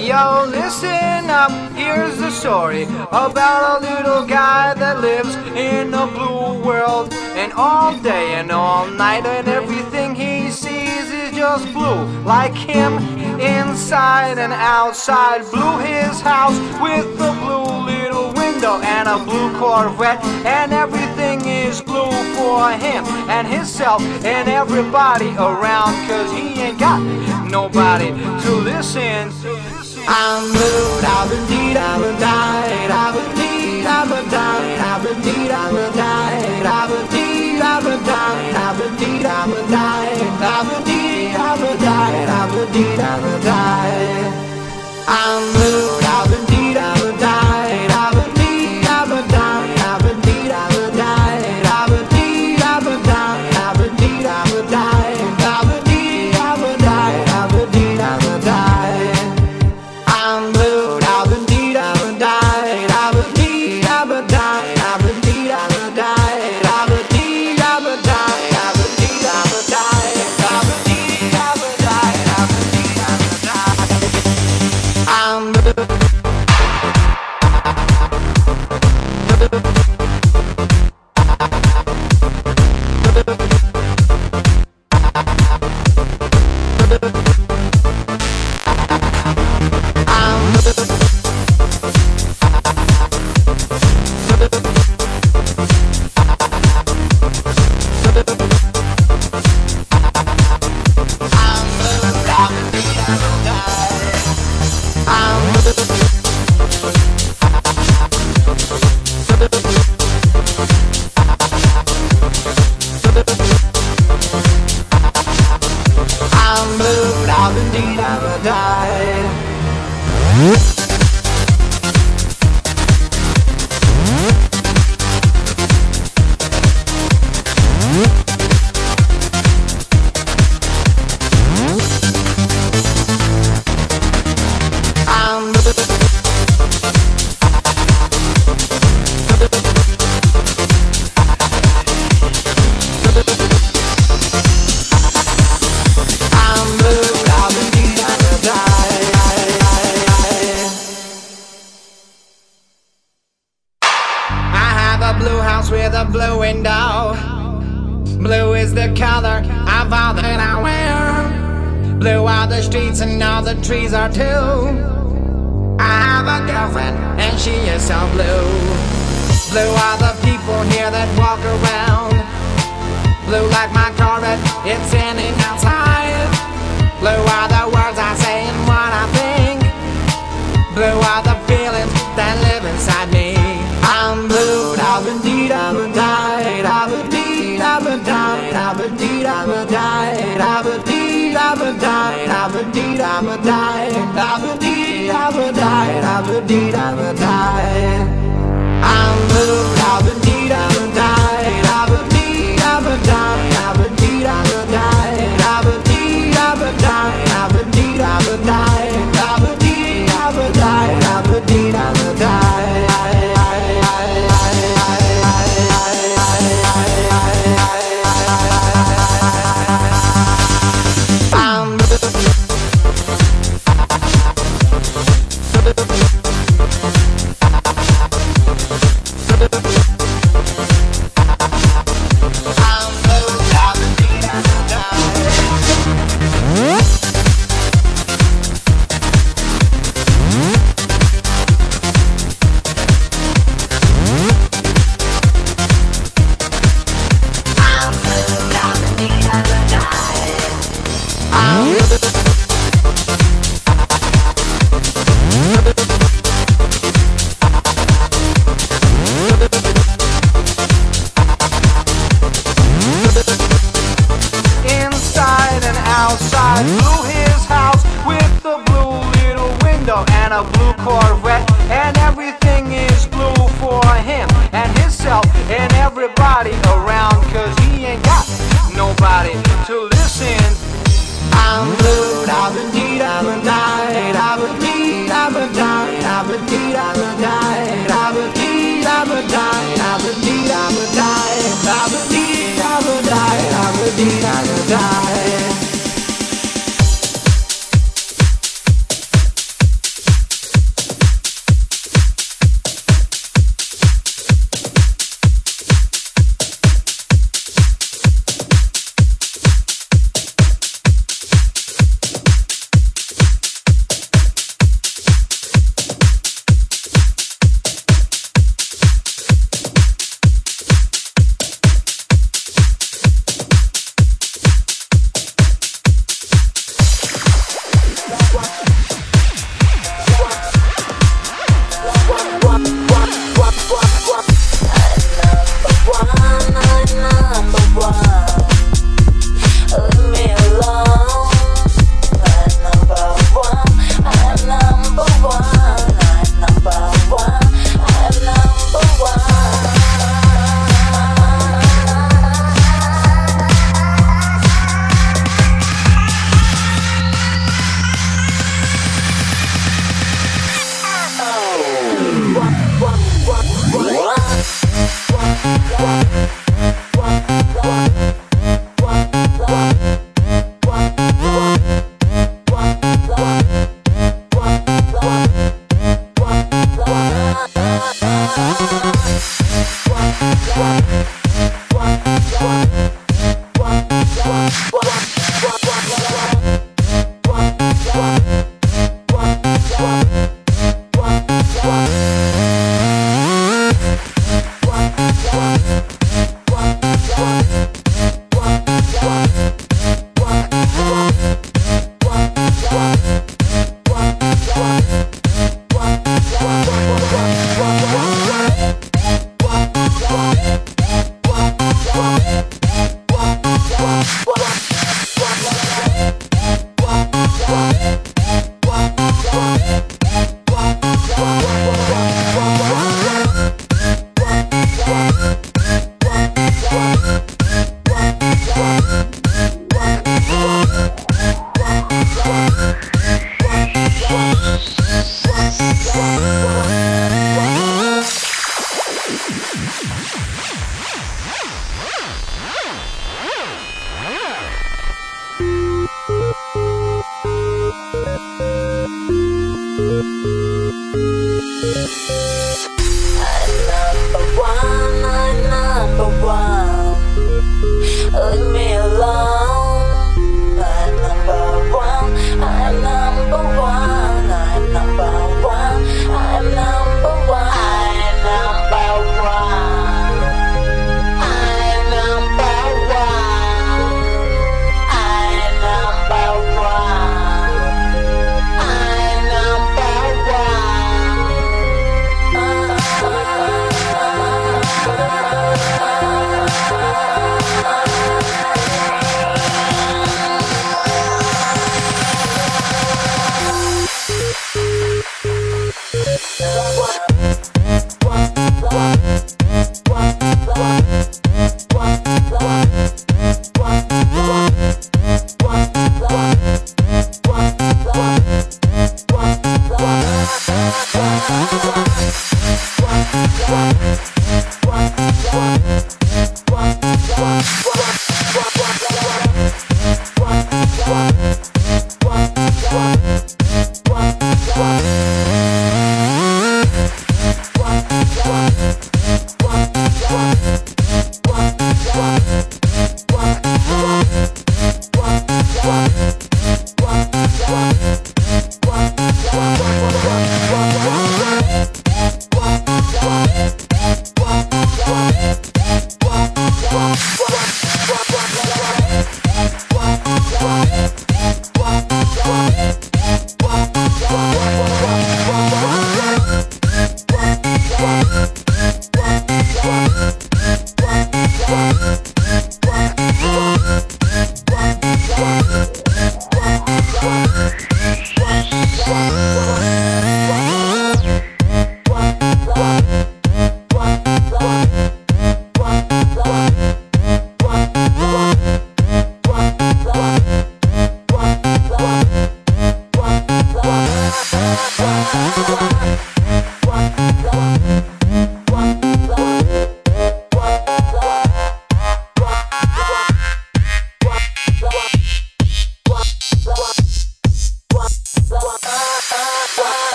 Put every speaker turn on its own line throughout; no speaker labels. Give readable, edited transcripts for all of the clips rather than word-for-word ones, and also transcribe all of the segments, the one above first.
Yo, listen up, here's the story about a little guy that lives in a blue world. And all day and all night and everything he sees is just blue. Like him, inside and outside. Blue his house with a blue little window and a blue Corvette. And everything is blue for him and himself and everybody around. Cause he ain't got nobody to listen. I'm blue, I've indeed, I've died, I've indeed, I've died, I've indeed, I've died, I've indeed, I've died, I've indeed, I've died, I've indeed, I've died, I've indeed, I've died. I'm blue, I've indeed, I've died, I've indeed, I've died, I've indeed, I've died, I've indeed, I've died, I've indeed, I've died, I've indeed, I've died, I've indeed, I've died. I'm blue, I've indeed, I've died, I've indeed, I've died, I've indeed, I've died, I've indeed, I've died, I've indeed, I've died, I've indeed, I've died, I've indeed, I've died. I'm blue. With a blue window. Blue is the color of all that I wear. Blue are the streets and all the trees are too. I have a girlfriend and she is so blue. Blue are the people here that walk around. Blue like my Corvette, it's in and outside. Blue are the words I say and what I think. Blue are the feelings that live inside me. I'm blue, I've indeed, I've died, I've indeed, I've died, I've indeed, I've died, I've indeed, I've died, I've indeed, I've died, I've indeed, I've died, I've indeed, I've died. I'm blue, I've indeed, I've died, I've indeed, I've died, I've indeed, I've died, I've indeed, I've died, I've indeed, I've died, I've indeed, I've died, I've indeed, I've died. Outside, blue his house with a blue little window and a blue Corvette, and everything is blue for him and himself and everybody around. Cause he ain't got nobody to listen. I'm blue, I've indeed, I've died, I've indeed, I've died, I've indeed, I've died, I've indeed, I've died, I've indeed, I've died, I've indeed, I've died, I've indeed, I've died.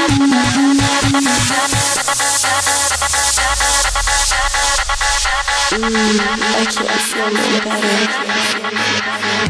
Actually, I feel a little better.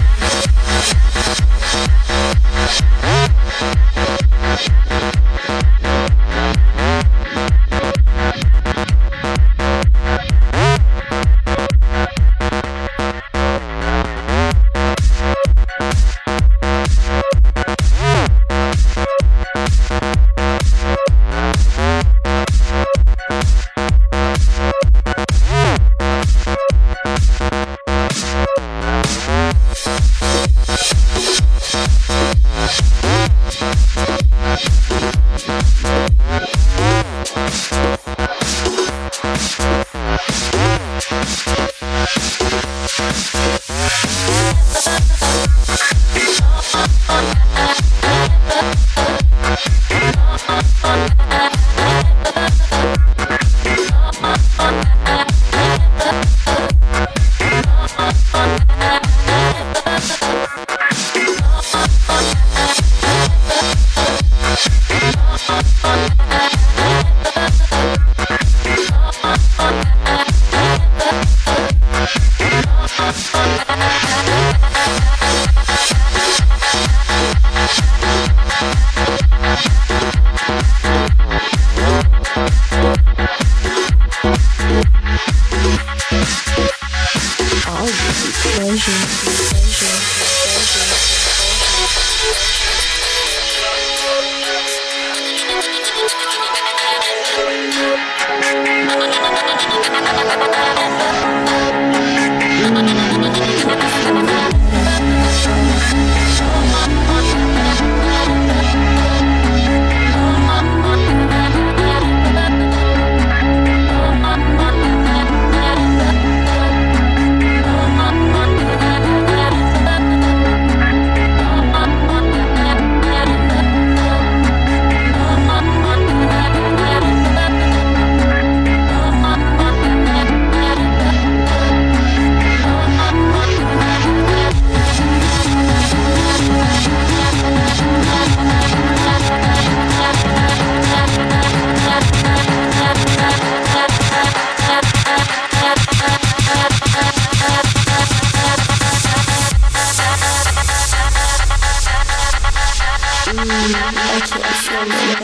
Actually, I feel a little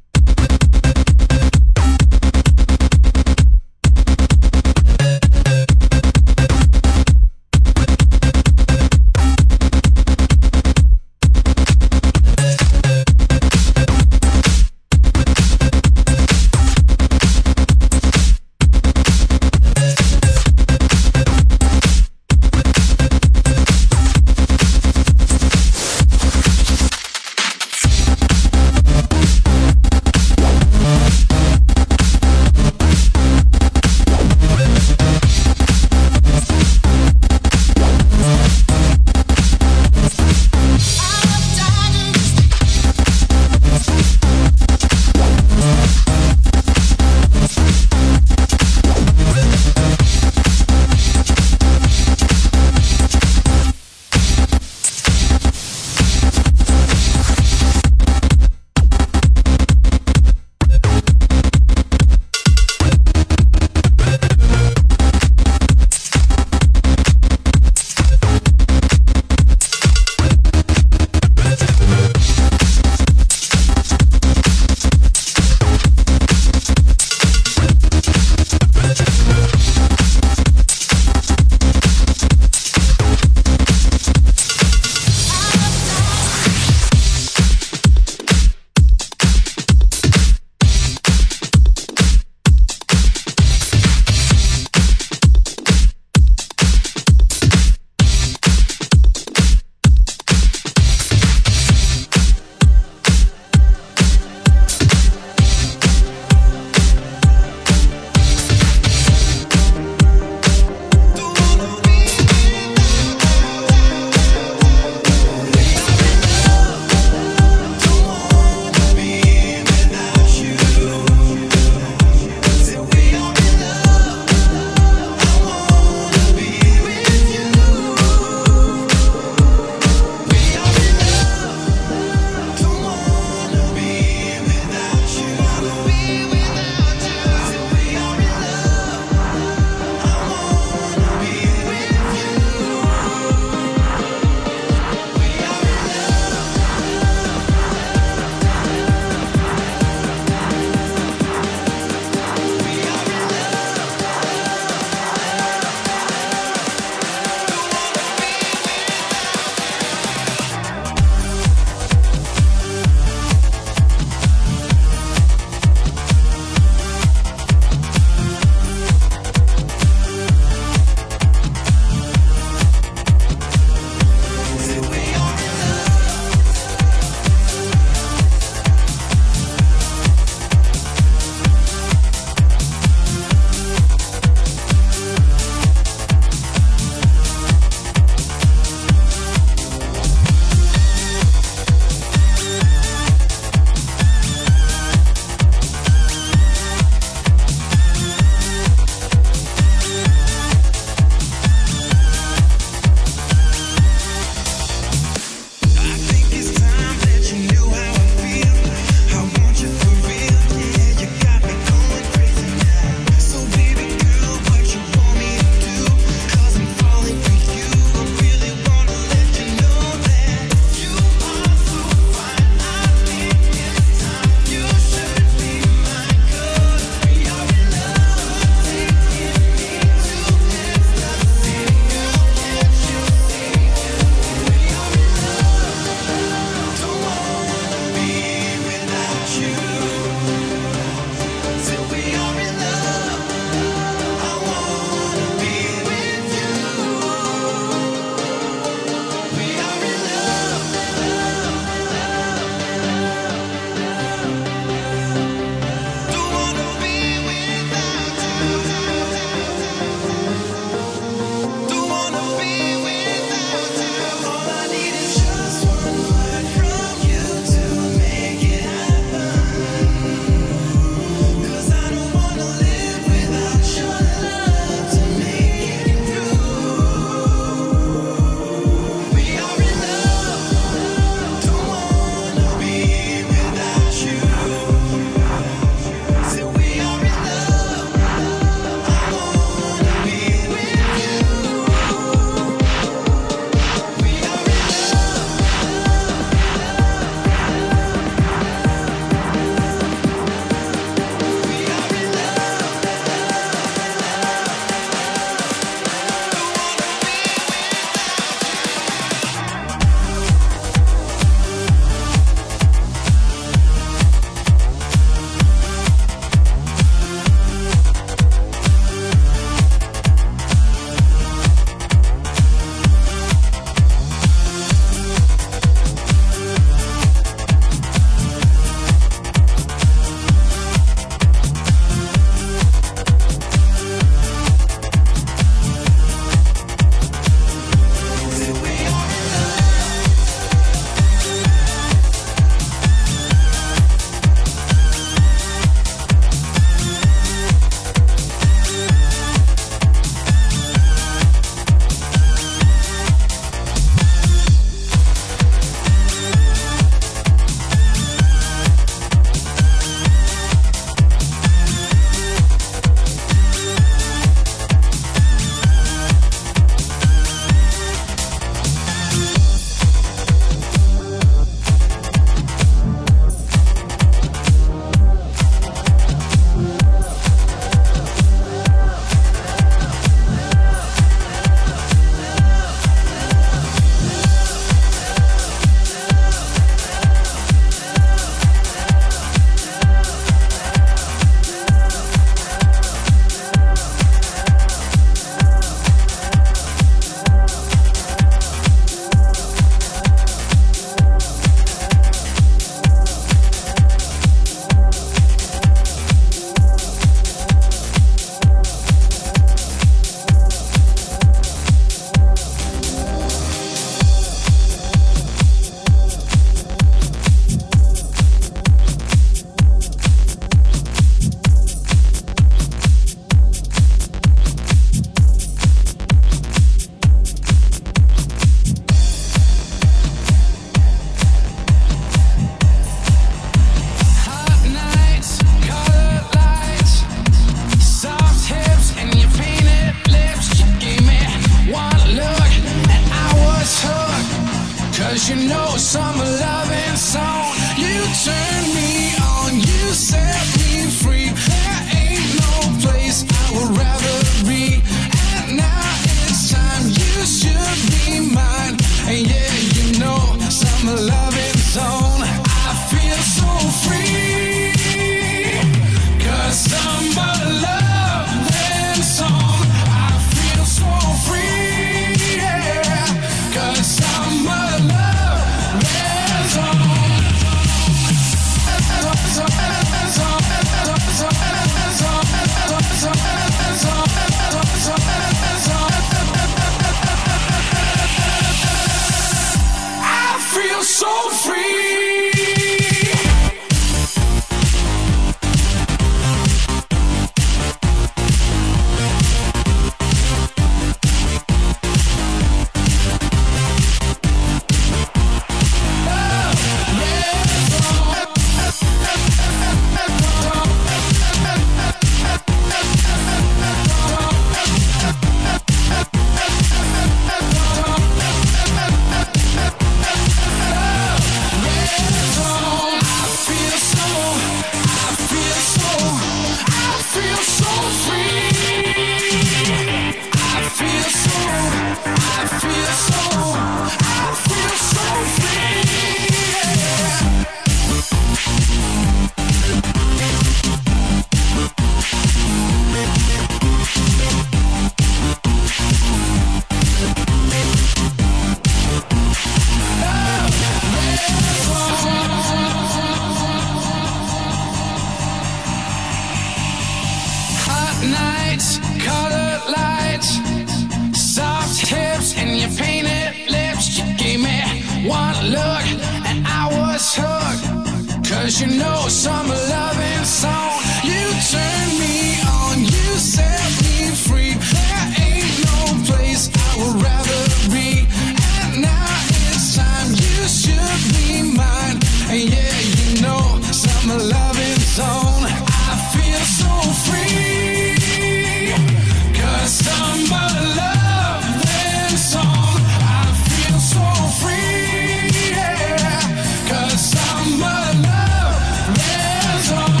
colored lights, soft hips and your painted lips. You gave me one look and I was hooked. 'Cause you know summer loving song. You turned me on, you set me free. There ain't no place I would rather be. And now it's time you should be mine. And yeah, you know summer loving song. I feel so free. 'Cause summer loving song. I feel so free. Yeah. 'Cause summer loving song.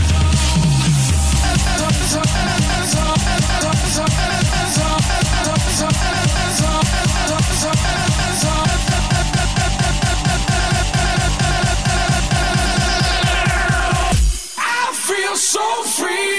I feel so free.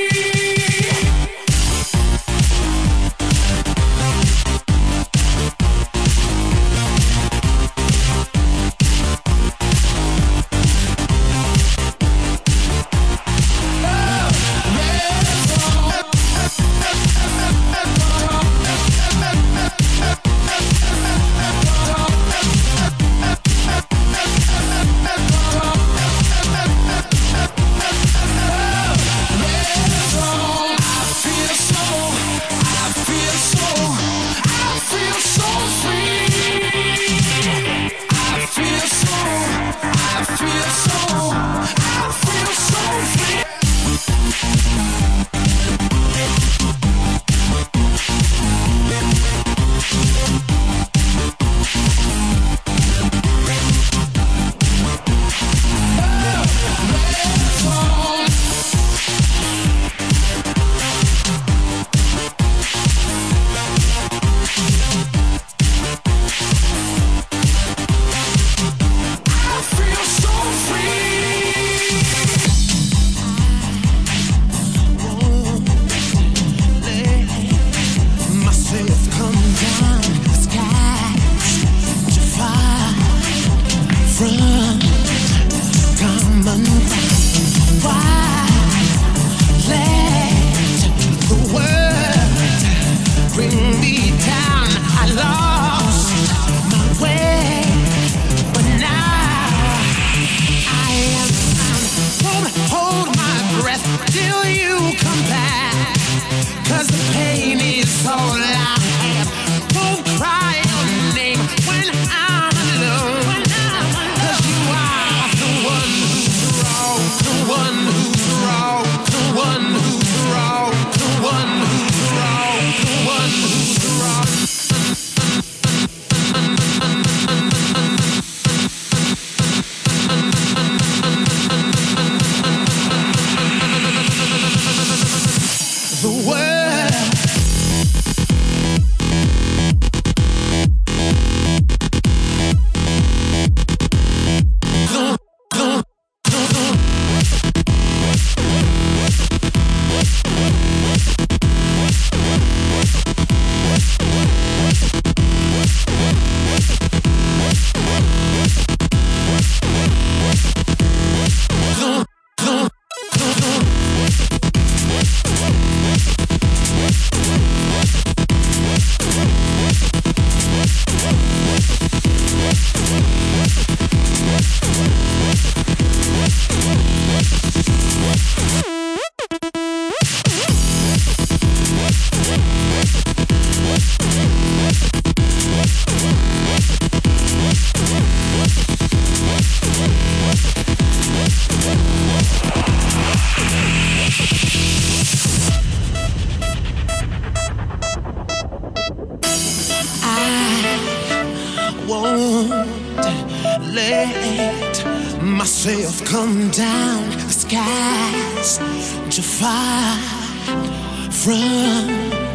myself come down the skies to far from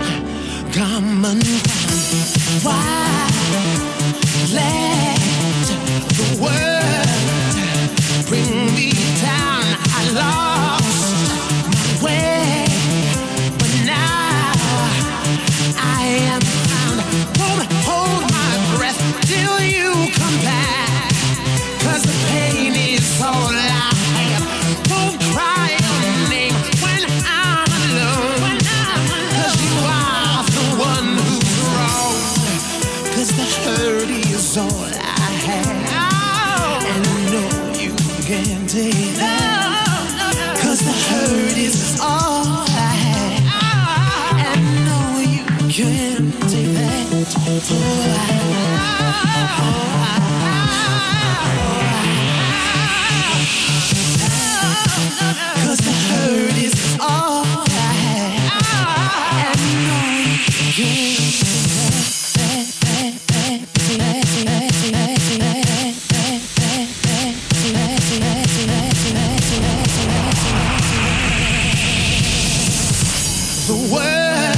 common ground. Why let the world bring me down? I lost my way, but now I am found. Won't hold my breath till you come back, 'cause the pain is all I have. Won't cry your name when I'm alone. all I had. And no, you can't take that. Cause the hurt is all I had. And no, you can't the world.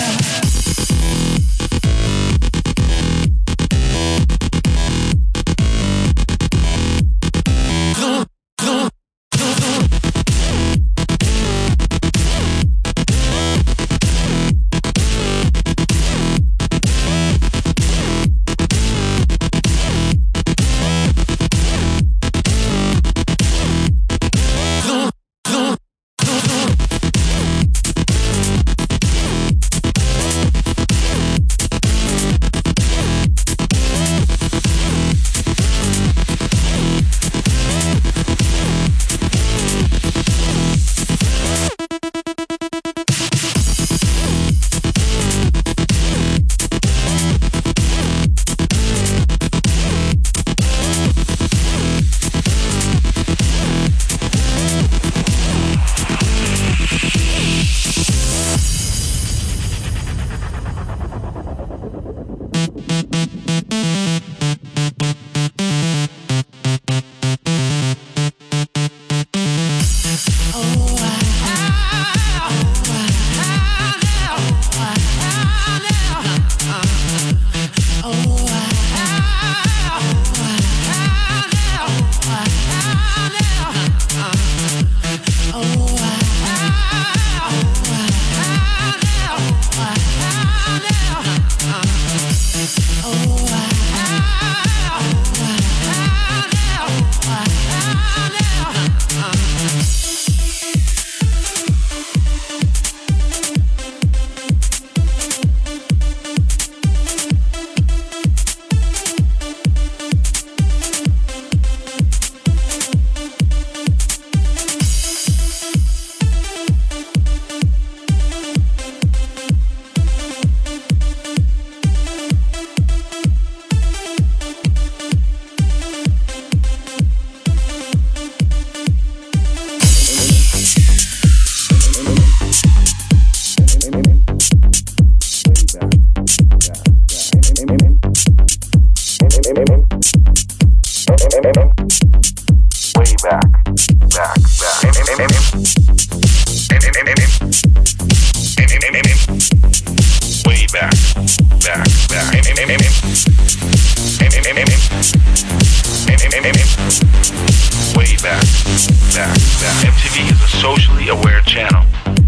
MTV is a socially aware channel.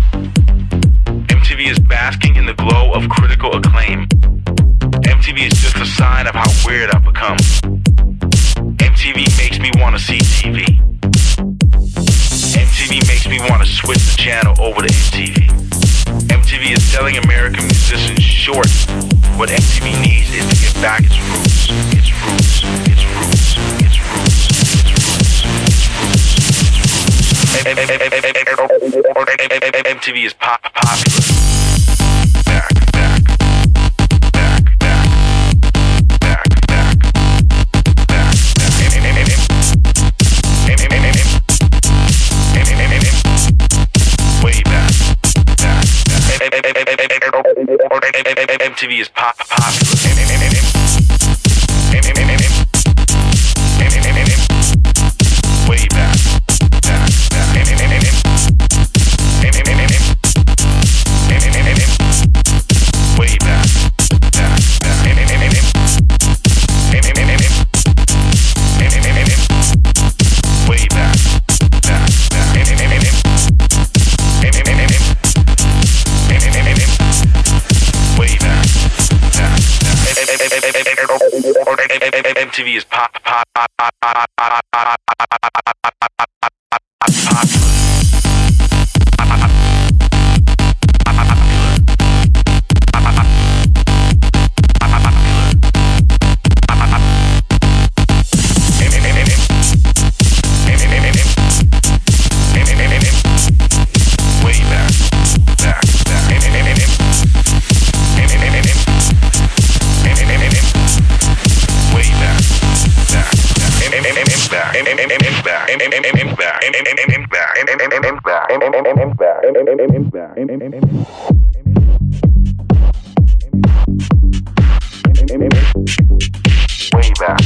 MTV is basking in the glow of critical acclaim. MTV is just a sign of how weird I've become. MTV makes me want to see TV. MTV makes me want to switch the channel over to MTV. MTV is selling American musicians short. What MTV needs is to get back its roots. Its roots. Its roots. Its roots. Its roots. Its roots. MTV is popular. Back. Way back. MTV is popular. Way back. Way back. Way back. MTV is popular. Way back. Way back.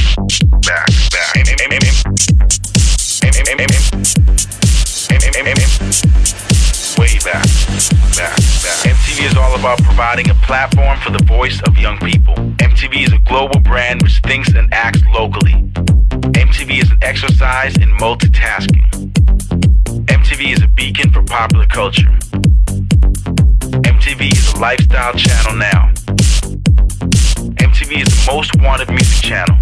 MTV is all about providing a platform for the voice of young people. MTV is a global brand which thinks and acts locally. MTV is an exercise in multitasking. MTV is a beacon for popular culture. MTV is a lifestyle channel now. MTV is the most wanted music channel.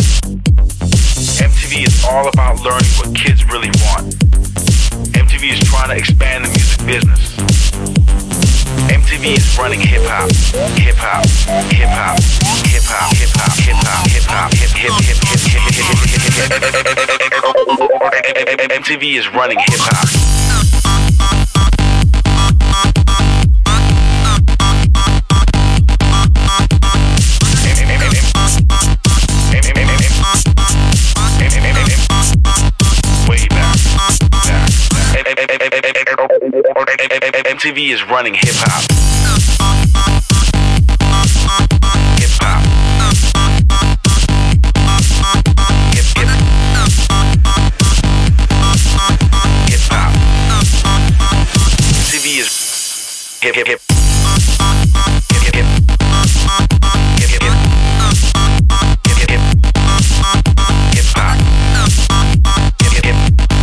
MTV is all about learning what kids really want. MTV is trying to expand the music business. MTV is running hip-hop. Hip-hop. Hip-hop. Hip-hop. Hip-hop. Hip-hop. Hip-hop. Hip-hop. MTV is running hip-hop. MTV is running hip-hop. Hip-hop. Hip-hip. Hip-hop. MTV is hip-hip. Hip-hip. Hip-hip. Hip-hip. Hip-hop. Hip-hip.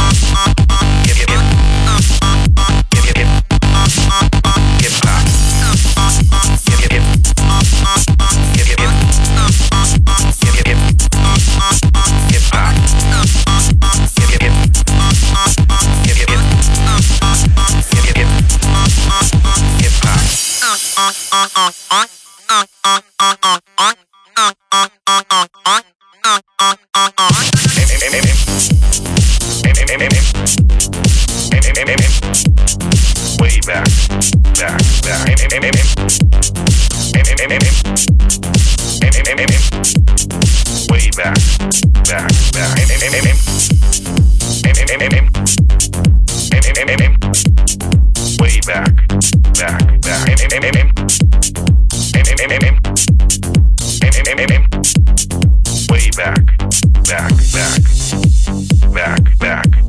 Way back. Way back. Way back.